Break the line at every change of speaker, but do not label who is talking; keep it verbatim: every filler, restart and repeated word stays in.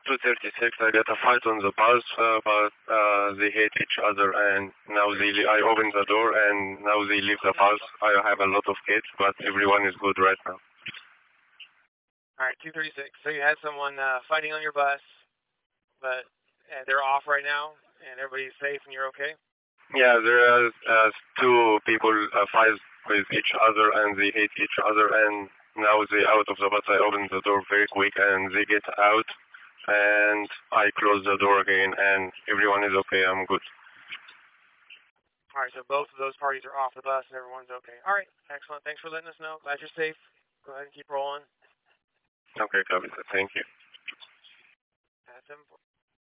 two thirty-six, I got a fight on the bus, uh, but uh, they hate each other, and now they li- I open the door, and now they leave the bus. I have a lot of kids, but everyone is good right now.
All right, two thirty-six. So you had someone uh, fighting on your bus, but uh, they're off right now, and everybody's safe, and you're okay?
Yeah, there are uh, two people uh, fight with each other, and they hate each other, and now they out of the bus. I open the door very quick, and they get out, and I close the door again, and everyone is okay. I'm good.
All right, so both of those parties are off the bus, and everyone's okay. All right, excellent. Thanks for letting us know. Glad you're safe. Go ahead and keep rolling.
Okay, copy. Thank you.
That's important.